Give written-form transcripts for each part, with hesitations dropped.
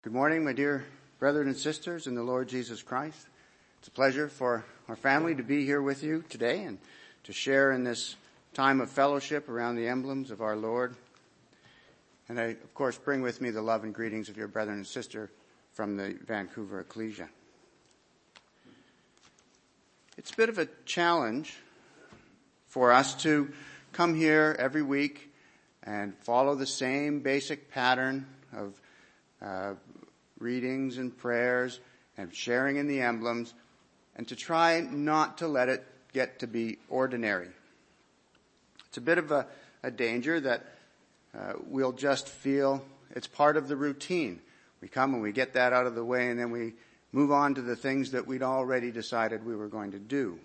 Good morning, my dear brethren and sisters in the Lord Jesus Christ. It's a pleasure for our family to be here with you today and to share in this time of fellowship around the emblems of our Lord. And I, of course, bring with me the love and greetings of your brethren and sister from the Vancouver Ecclesia. It's a bit of a challenge for us to come here every week and follow the same basic pattern of readings and prayers and sharing in the emblems, and to try not to let it get to be ordinary. It's a bit of a danger that we'll just feel it's part of the routine. We come and we get that out of the way, and then we move on to the things that we'd already decided we were going to do.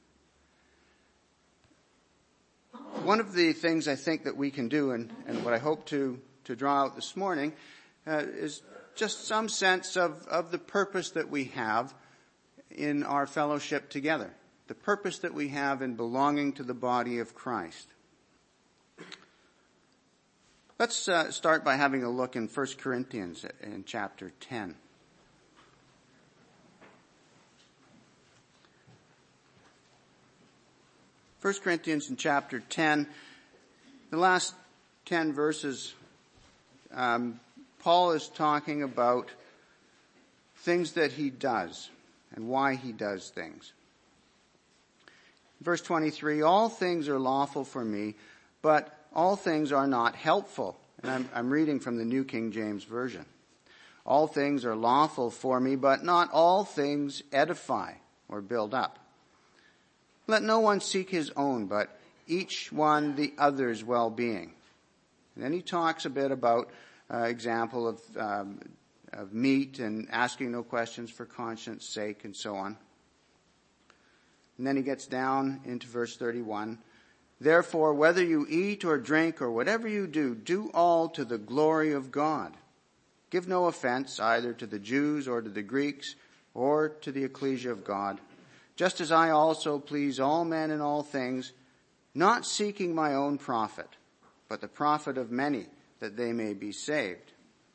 One of the things I think that we can do, and what I hope to draw out this morning, is just some sense of the purpose that we have in our fellowship together, the purpose that we have in belonging to the body of Christ. Let's start by having a look in 1 Corinthians in chapter 10. First Corinthians in chapter 10, the last 10 verses, Paul is talking about things that he does and why he does things. Verse 23, all things are lawful for me, but all things are not helpful. And I'm reading from the New King James Version. All things are lawful for me, but not all things edify or build up. Let no one seek his own, but each one the other's well-being. And then he talks a bit about example of meat and asking no questions for conscience sake and so on. And then he gets down into verse 31. Therefore, whether you eat or drink or whatever you do, do all to the glory of God. Give no offense either to the Jews or to the Greeks or to the ecclesia of God, just as I also please all men in all things, not seeking my own profit, but the profit of many, that they may be saved.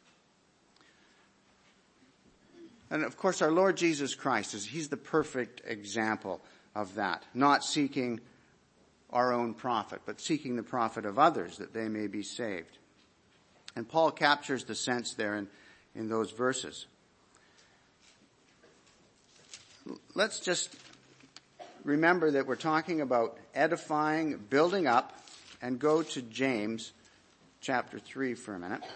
And of course, our Lord Jesus Christ, he's the perfect example of that. Not seeking our own profit, but seeking the profit of others, that they may be saved. And Paul captures the sense there in those verses. Let's just remember that we're talking about edifying, building up, and go to James chapter 3 for a minute.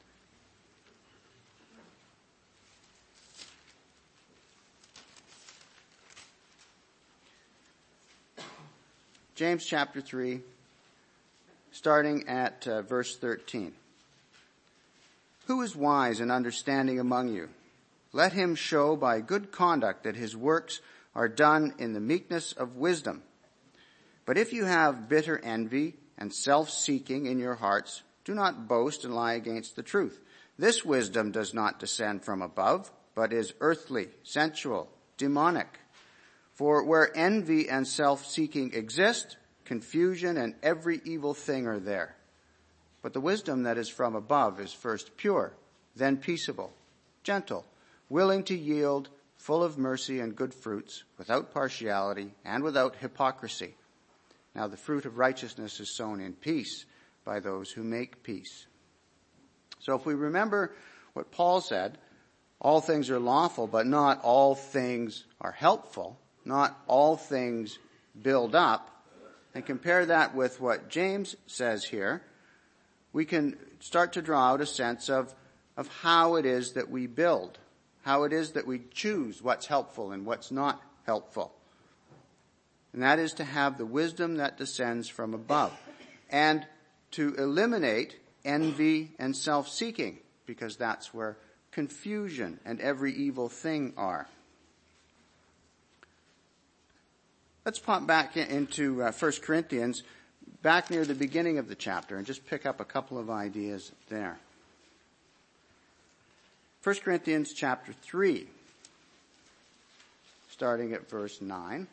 James chapter 3, starting at verse 13. Who is wise and understanding among you? Let him show by good conduct that his works are done in the meekness of wisdom. But if you have bitter envy and self-seeking in your hearts, do not boast and lie against the truth. This wisdom does not descend from above, but is earthly, sensual, demonic. For where envy and self-seeking exist, confusion and every evil thing are there. But the wisdom that is from above is first pure, then peaceable, gentle, willing to yield, full of mercy and good fruits, without partiality and without hypocrisy. Now the fruit of righteousness is sown in peace by those who make peace. So if we remember what Paul said, all things are lawful, but not all things are helpful, not all things build up, and compare that with what James says here, we can start to draw out a sense of how it is that we build, how it is that we choose what's helpful and what's not helpful. And that is to have the wisdom that descends from above, and to eliminate envy and self-seeking, because that's where confusion and every evil thing are. Let's pop back into 1 Corinthians, back near the beginning of the chapter, and just pick up a couple of ideas there. 1 Corinthians chapter 3, starting at verse 9.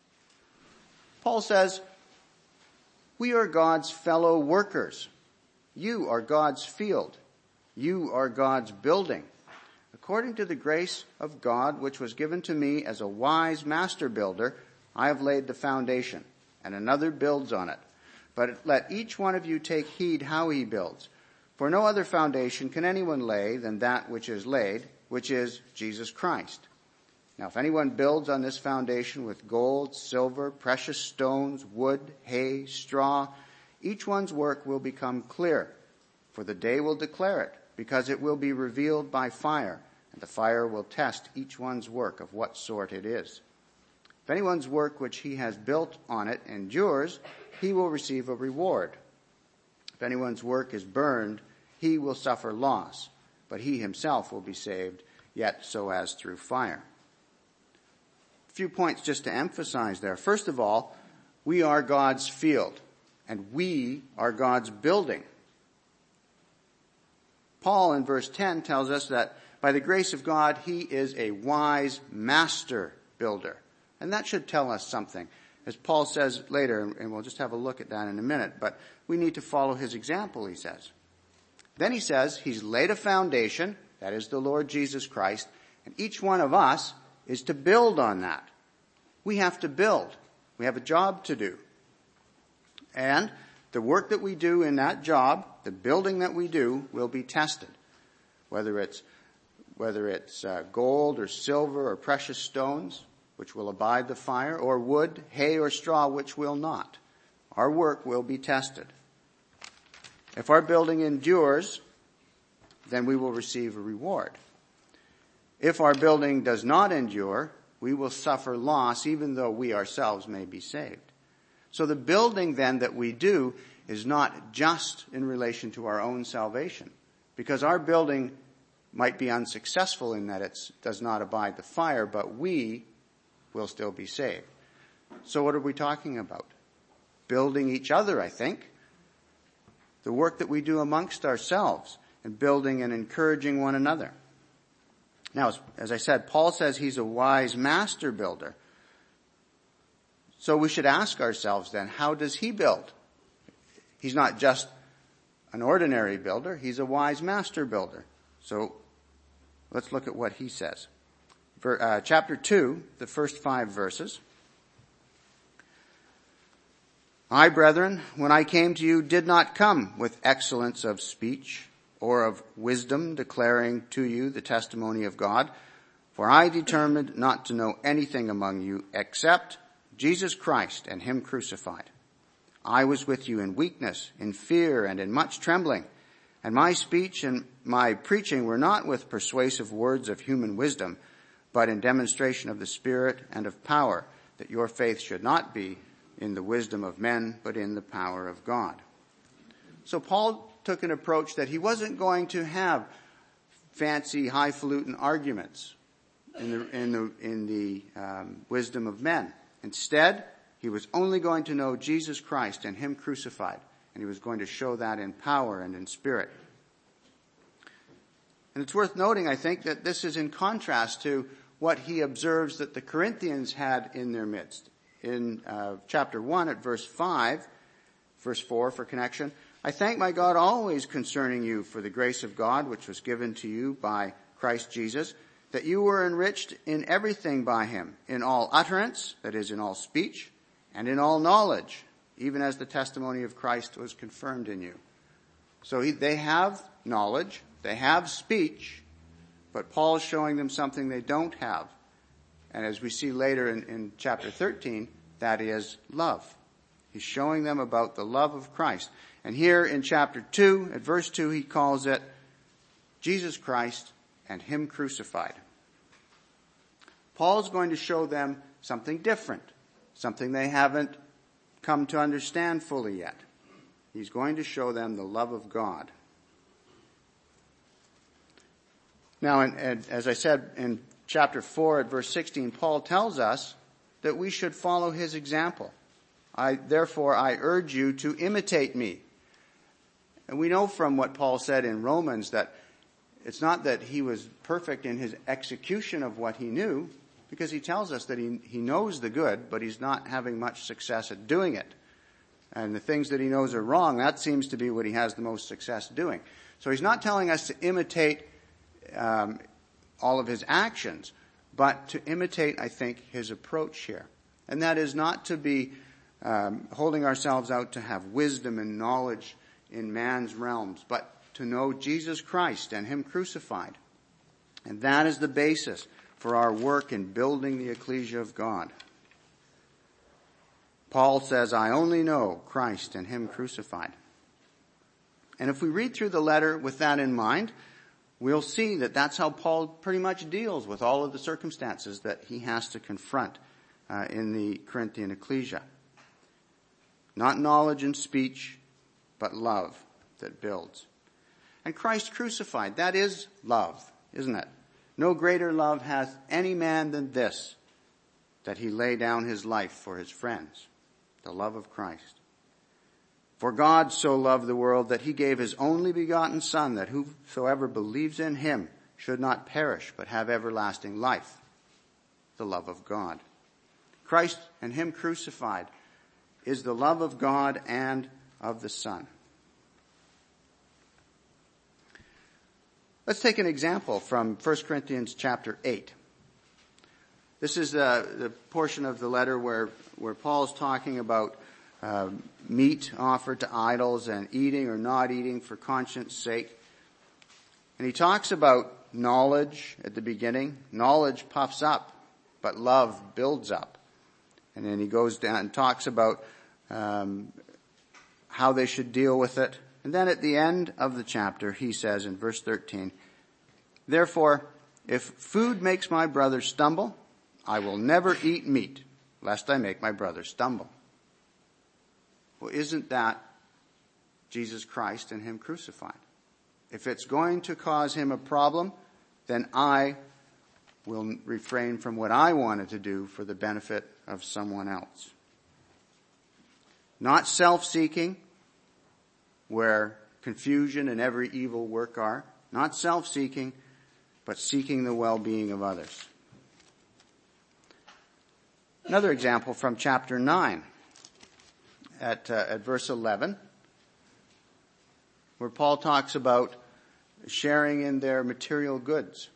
Paul says, we are God's fellow workers. You are God's field. You are God's building. According to the grace of God, which was given to me as a wise master builder, I have laid the foundation, and another builds on it. But let each one of you take heed how he builds. For no other foundation can anyone lay than that which is laid, which is Jesus Christ. Now, if anyone builds on this foundation with gold, silver, precious stones, wood, hay, straw, each one's work will become clear, for the day will declare it, because it will be revealed by fire, and the fire will test each one's work of what sort it is. If anyone's work which he has built on it endures, he will receive a reward. If anyone's work is burned, he will suffer loss, but he himself will be saved, yet so as through fire. A few points just to emphasize there. First of all, we are God's field, and we are God's building. Paul in verse 10 tells us that by the grace of God, he is a wise master builder. And that should tell us something. As Paul says later, and we'll just have a look at that in a minute, but we need to follow his example, he says. Then he says he's laid a foundation, that is the Lord Jesus Christ, and each one of us is to build on that. We have to build. We have a job to do. And the work that we do in that job, the building that we do, will be tested. Whether it's gold or silver or precious stones, which will abide the fire, or wood, hay, or straw, which will not. Our work will be tested. If our building endures, then we will receive a reward. If our building does not endure, we will suffer loss, even though we ourselves may be saved. So the building then that we do is not just in relation to our own salvation, because our building might be unsuccessful in that it does not abide the fire, but we will still be saved. So what are we talking about? Building each other, I think. The work that we do amongst ourselves and building and encouraging one another. Now, as I said, Paul says he's a wise master builder. So we should ask ourselves then, how does he build? He's not just an ordinary builder, he's a wise master builder. So let's look at what he says. Chapter 2, the first 5 verses. I, brethren, when I came to you, did not come with excellence of speech or of wisdom, declaring to you the testimony of God. For I determined not to know anything among you except Jesus Christ and him crucified. I was with you in weakness, in fear, and in much trembling. And my speech and my preaching were not with persuasive words of human wisdom, but in demonstration of the Spirit and of power, that your faith should not be in the wisdom of men, but in the power of God. So Paul took an approach that he wasn't going to have fancy, highfalutin arguments in the wisdom of men. Instead, he was only going to know Jesus Christ and him crucified, and he was going to show that in power and in spirit. And it's worth noting, I think, that this is in contrast to what he observes that the Corinthians had in their midst. In chapter 1 at verse 5, verse 4 for connection, I thank my God always concerning you for the grace of God which was given to you by Christ Jesus, that you were enriched in everything by him, in all utterance, that is, in all speech, and in all knowledge, even as the testimony of Christ was confirmed in you. So they have knowledge, they have speech, but Paul's showing them something they don't have. And as we see later in chapter 13, that is love. He's showing them about the love of Christ. And here in chapter 2, at verse 2, he calls it Jesus Christ and him crucified. Paul's going to show them something different, something they haven't come to understand fully yet. He's going to show them the love of God. Now, and as I said in chapter 4 at verse 16, Paul tells us that we should follow his example. Therefore, I urge you to imitate me. And we know from what Paul said in Romans that it's not that he was perfect in his execution of what he knew, because he tells us that he knows the good, but he's not having much success at doing it. and the things that he knows are wrong, that seems to be what he has the most success doing. So he's not telling us to imitate all of his actions, but to imitate, I think, his approach here. And that is not to be holding ourselves out to have wisdom and knowledge in man's realms, but to know Jesus Christ and him crucified. And that is the basis for our work in building the ecclesia of God. Paul says, I only know Christ and him crucified. And if we read through the letter with that in mind, we'll see that that's how Paul pretty much deals with all of the circumstances that he has to confront in the Corinthian ecclesia. Not knowledge and speech, but love that builds. And Christ crucified, that is love, isn't it? No greater love hath any man than this, that he lay down his life for his friends. The love of Christ. For God so loved the world that he gave his only begotten Son, that whosoever believes in him should not perish, but have everlasting life. The love of God. Christ and him crucified is the love of God and of the Son. Let's take an example from 1 Corinthians chapter 8. This is the portion of the letter where Paul's talking about meat offered to idols and eating or not eating for conscience sake. And he talks about knowledge at the beginning. Knowledge puffs up, but love builds up. And then he goes down and talks about how they should deal with it. And then at the end of the chapter, he says in verse 13, Therefore, if food makes my brother stumble, I will never eat meat, lest I make my brother stumble. Well, isn't that Jesus Christ and him crucified? If it's going to cause him a problem, then I will refrain from what I wanted to do for the benefit of someone else. Not self-seeking, where confusion and every evil work are. Not self-seeking, but seeking the well-being of others. Another example from chapter 9 at verse 11, where Paul talks about sharing in their material goods.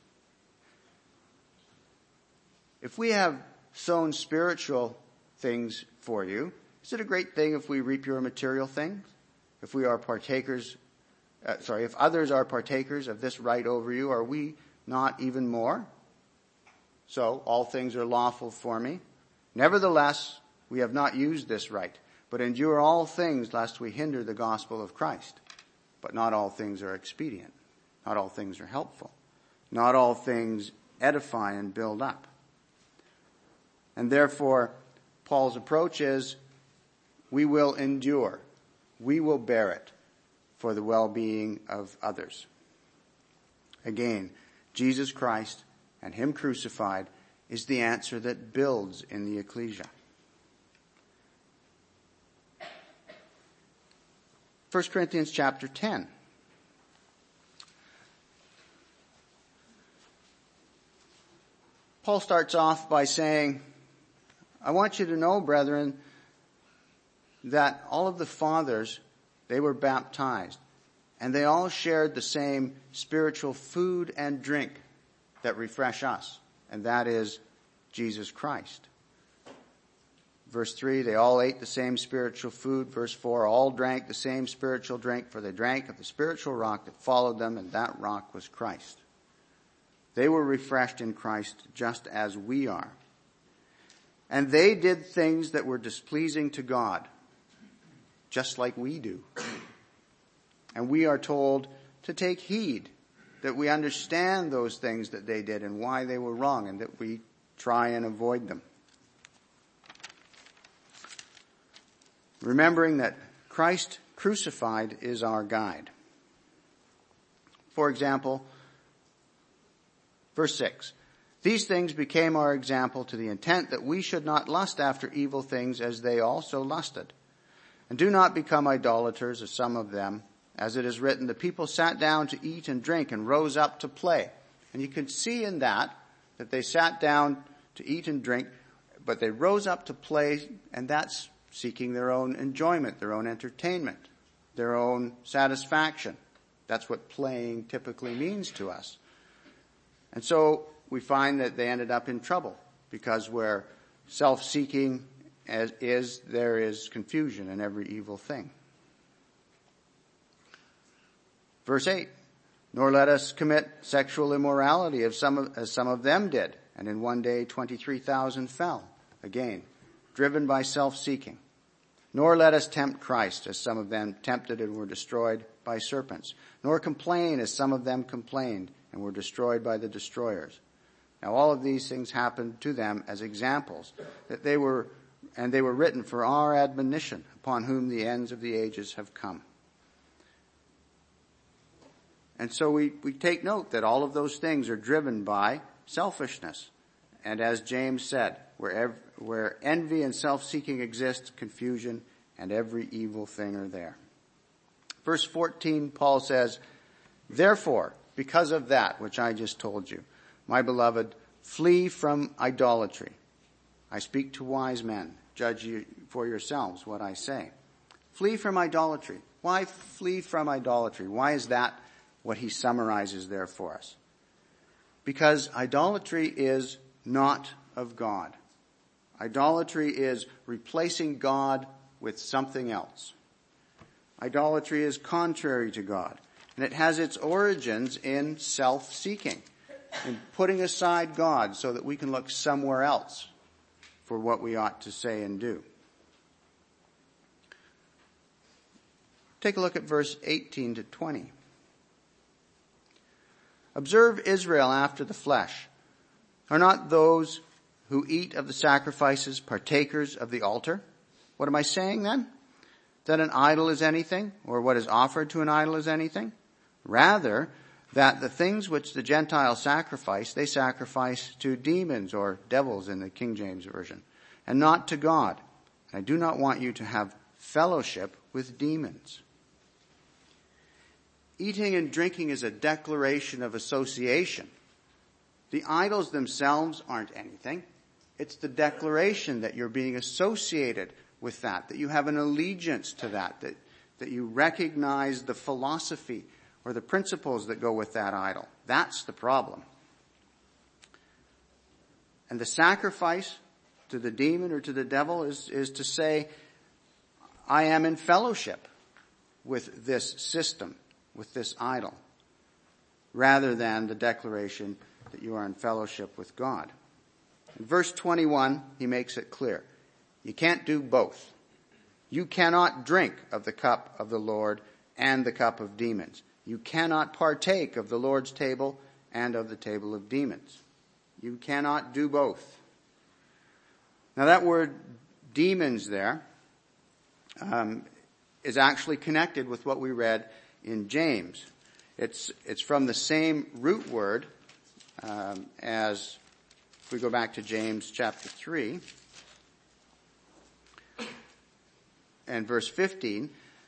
If we have sown spiritual things for you, is it a great thing if we reap your material things? If we are partakers, if others are partakers of this right over you, are we not even more? So, all things are lawful for me. Nevertheless, we have not used this right, but endure all things lest we hinder the gospel of Christ. But not all things are expedient. Not all things are helpful. Not all things edify and build up. And therefore, Paul's approach is, we will endure. We will bear it for the well-being of others. Again, Jesus Christ and him crucified is the answer that builds in the ecclesia. 1 Corinthians chapter 10. Paul starts off by saying, I want you to know, brethren, that all of the fathers, they were baptized, and they all shared the same spiritual food and drink that refresh us, and that is Jesus Christ. Verse 3, they all ate the same spiritual food. Verse 4, all drank the same spiritual drink, for they drank of the spiritual rock that followed them, and that rock was Christ. They were refreshed in Christ just as we are. And they did things that were displeasing to God, just like we do. And we are told to take heed that we understand those things that they did and why they were wrong, and that we try and avoid them. Remembering that Christ crucified is our guide. For example, verse 6, these things became our example to the intent that we should not lust after evil things as they also lusted. And do not become idolaters as some of them. As it is written, the people sat down to eat and drink and rose up to play. And you can see in that they sat down to eat and drink, but they rose up to play, and that's seeking their own enjoyment, their own entertainment, their own satisfaction. That's what playing typically means to us. And so we find that they ended up in trouble, because where self-seeking is, there is confusion in every evil thing. Verse 8, nor let us commit sexual immorality as some of them did, and in one day 23,000 fell. Again, driven by self-seeking. Nor let us tempt Christ, as some of them tempted and were destroyed by serpents. Nor complain, as some of them complained and were destroyed by the destroyers. Now all of these things happened to them as examples, that they were written for our admonition, upon whom the ends of the ages have come. And so we take note that all of those things are driven by selfishness. And as James said, where envy and self-seeking exist, confusion and every evil thing are there. Verse 14, Paul says, therefore, because of that which I just told you, my beloved, flee from idolatry. I speak to wise men. Judge you for yourselves what I say. Flee from idolatry. Why flee from idolatry? Why is that what he summarizes there for us? Because idolatry is not of God. Idolatry is replacing God with something else. Idolatry is contrary to God, and it has its origins in self-seeking, in putting aside God so that we can look somewhere else for what we ought to say and do. Take a look at verse 18 to 20. Observe Israel after the flesh. Are not those who eat of the sacrifices partakers of the altar? What am I saying then? That an idol is anything, or what is offered to an idol is anything? Rather, that the things which the Gentiles sacrifice, they sacrifice to demons or devils in the King James Version, and not to God. I do not want you to have fellowship with demons. Eating and drinking is a declaration of association. The idols themselves aren't anything. It's the declaration that you're being associated with that you have an allegiance to that you recognize the philosophy or the principles that go with that idol. That's the problem. And the sacrifice to the demon or to the devil is to say, I am in fellowship with this system, with this idol, rather than the declaration that you are in fellowship with God. In verse 21, he makes it clear. You can't do both. You cannot drink of the cup of the Lord and the cup of demons. You cannot partake of the Lord's table and of the table of demons. You cannot do both. Now that word demons there is actually connected with what we read in James. It's from the same root word as, if we go back to James chapter 3 and verse 15,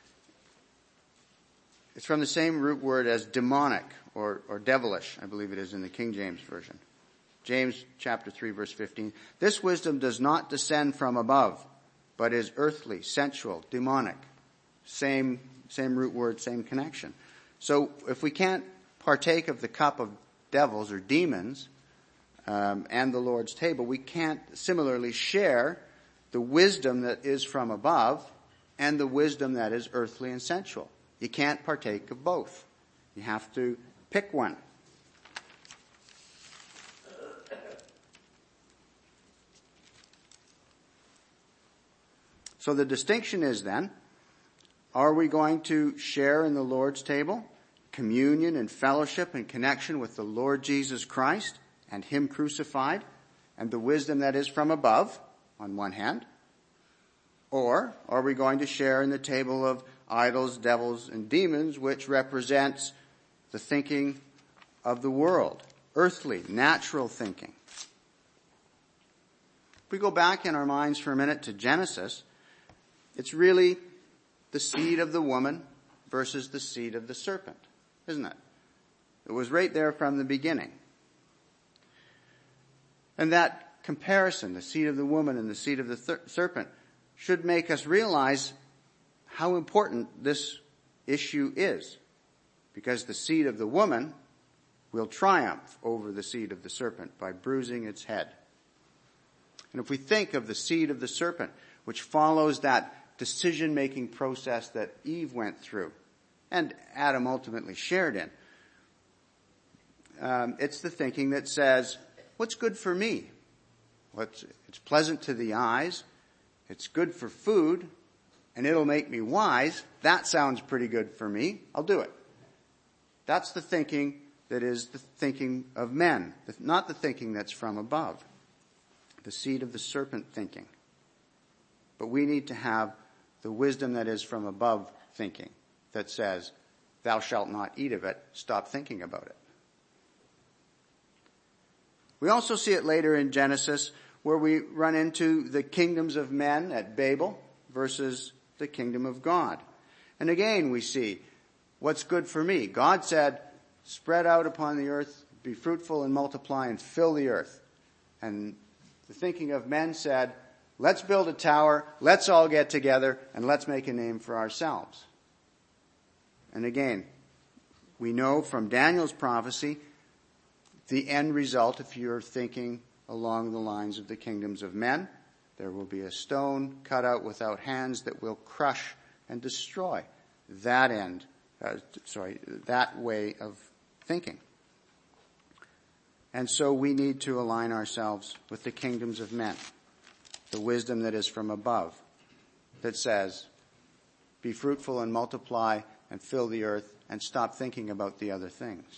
it's from the same root word as demonic or devilish, I believe it is in the King James Version. James chapter 3 verse 15. This wisdom does not descend from above, but is earthly, sensual, demonic. Same root word, same connection. So if we can't partake of the cup of devils or demons and the Lord's table, we can't similarly share the wisdom that is from above and the wisdom that is earthly and sensual. You can't partake of both. You have to pick one. So the distinction is then, are we going to share in the Lord's table, communion and fellowship and connection with the Lord Jesus Christ and Him crucified and the wisdom that is from above on one hand? Or are we going to share in the table of idols, devils, and demons, which represents the thinking of the world, earthly, natural thinking? If we go back in our minds for a minute to Genesis, it's really the seed of the woman versus the seed of the serpent, isn't it? It was right there from the beginning. And that comparison, the seed of the woman and the seed of the serpent, should make us realize how important this issue is, because the seed of the woman will triumph over the seed of the serpent by bruising its head. And if we think of the seed of the serpent, which follows that decision-making process that Eve went through and Adam ultimately shared in, it's the thinking that says, what's good for me? It's pleasant to the eyes, it's good for food, and it'll make me wise. That sounds pretty good for me. I'll do it. That's the thinking that is the thinking of men, not the thinking that's from above. The seed of the serpent thinking. But we need to have the wisdom that is from above thinking, that says, thou shalt not eat of it. Stop thinking about it. We also see it later in Genesis, where we run into the kingdoms of men at Babel versus the kingdom of God. And again we see, what's good for me? God said, spread out upon the earth, be fruitful and multiply and fill the earth. And the thinking of men said, let's build a tower, let's all get together, and let's make a name for ourselves. And again, we know from Daniel's prophecy, the end result, if you're thinking along the lines of the kingdoms of men, there will be a stone cut out without hands that will crush and destroy that way of thinking. And so we need to align ourselves with the kingdoms of men, the wisdom that is from above, that says, be fruitful and multiply and fill the earth and stop thinking about the other things.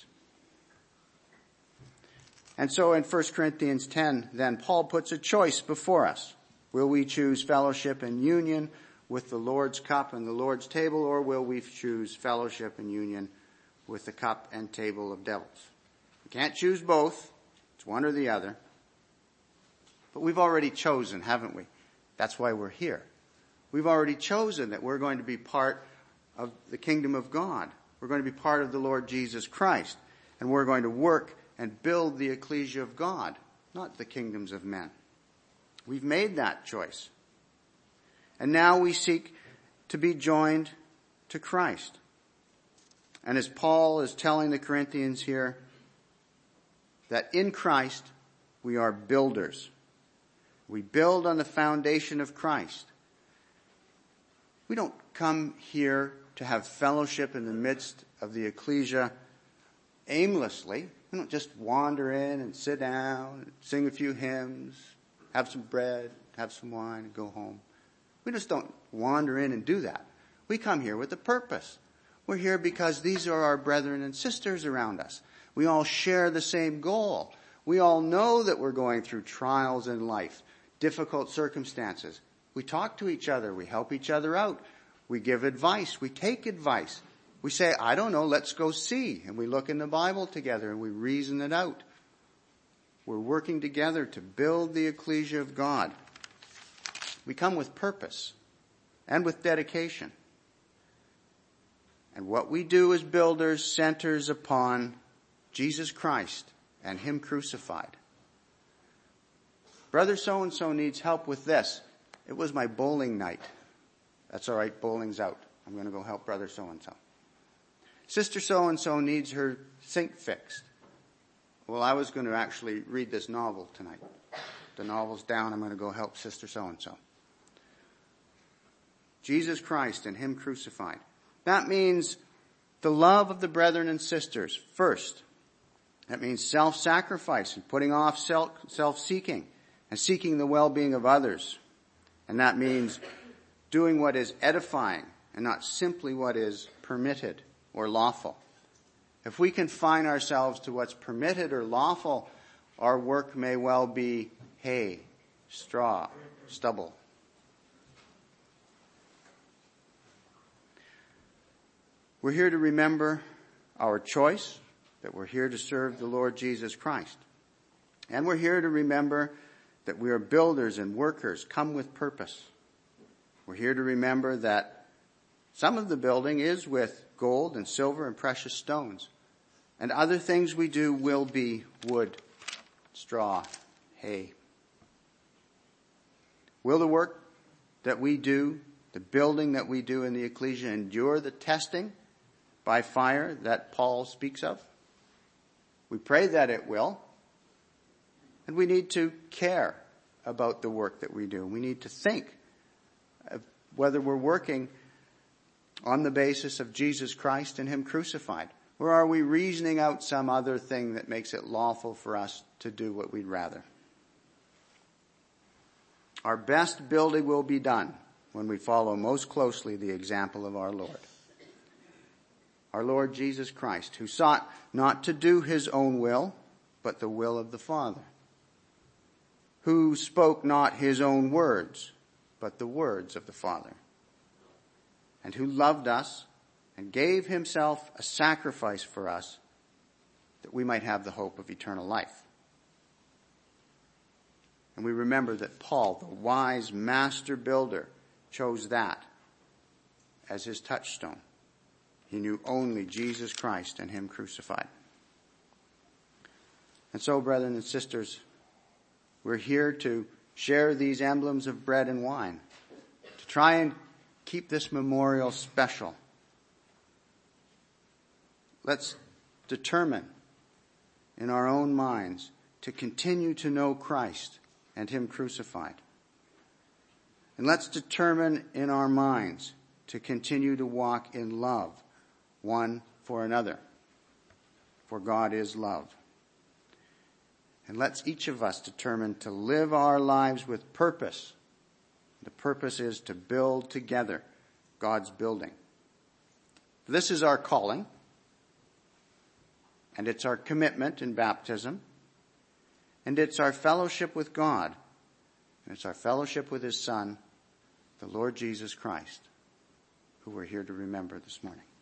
And so in 1 Corinthians 10, then Paul puts a choice before us. Will we choose fellowship and union with the Lord's cup and the Lord's table, or will we choose fellowship and union with the cup and table of devils? We can't choose both. It's one or the other. But we've already chosen, haven't we? That's why we're here. We've already chosen that we're going to be part of the kingdom of God. We're going to be part of the Lord Jesus Christ. And we're going to work and build the ecclesia of God, not the kingdoms of men. We've made that choice. And now we seek to be joined to Christ. And as Paul is telling the Corinthians here, that in Christ we are builders. We build on the foundation of Christ. We don't come here to have fellowship in the midst of the ecclesia aimlessly. We don't just wander in and sit down, and sing a few hymns, have some bread, have some wine, and go home. We just don't wander in and do that. We come here with a purpose. We're here because these are our brethren and sisters around us. We all share the same goal. We all know that we're going through trials in life, difficult circumstances. We talk to each other. We help each other out. We give advice. We take advice. We say, I don't know, let's go see. And we look in the Bible together and we reason it out. We're working together to build the ecclesia of God. We come with purpose and with dedication. And what we do as builders centers upon Jesus Christ and Him crucified. Brother so-and-so needs help with this. It was my bowling night. That's all right, bowling's out. I'm going to go help brother so-and-so. Sister so-and-so needs her sink fixed. Well, I was going to actually read this novel tonight. The novel's down. I'm going to go help sister so-and-so. Jesus Christ and Him crucified. That means the love of the brethren and sisters first. That means self-sacrifice and putting off self-seeking and seeking the well-being of others. And that means doing what is edifying and not simply what is permitted or lawful. If we confine ourselves to what's permitted or lawful, our work may well be hay, straw, stubble. We're here to remember our choice, that we're here to serve the Lord Jesus Christ. And we're here to remember that we are builders and workers, come with purpose. We're here to remember that some of the building is with gold and silver and precious stones. And other things we do will be wood, straw, hay. Will the work that we do, the building that we do in the ecclesia, endure the testing by fire that Paul speaks of? We pray that it will. And we need to care about the work that we do. We need to think of whether we're working on the basis of Jesus Christ and Him crucified. Or are we reasoning out some other thing that makes it lawful for us to do what we'd rather? Our best building will be done when we follow most closely the example of our Lord. Our Lord Jesus Christ, who sought not to do His own will, but the will of the Father. Who spoke not His own words, but the words of the Father. And who loved us and gave Himself a sacrifice for us that we might have the hope of eternal life. And we remember that Paul, the wise master builder, chose that as his touchstone. He knew only Jesus Christ and Him crucified. And so, brethren and sisters, we're here to share these emblems of bread and wine, to try and keep this memorial special. Let's determine in our own minds to continue to know Christ and Him crucified. And let's determine in our minds to continue to walk in love one for another. For God is love. And let's each of us determine to live our lives with purpose. The purpose is to build together God's building. This is our calling. And it's our commitment in baptism. And it's our fellowship with God. And it's our fellowship with His Son, the Lord Jesus Christ, who we're here to remember this morning.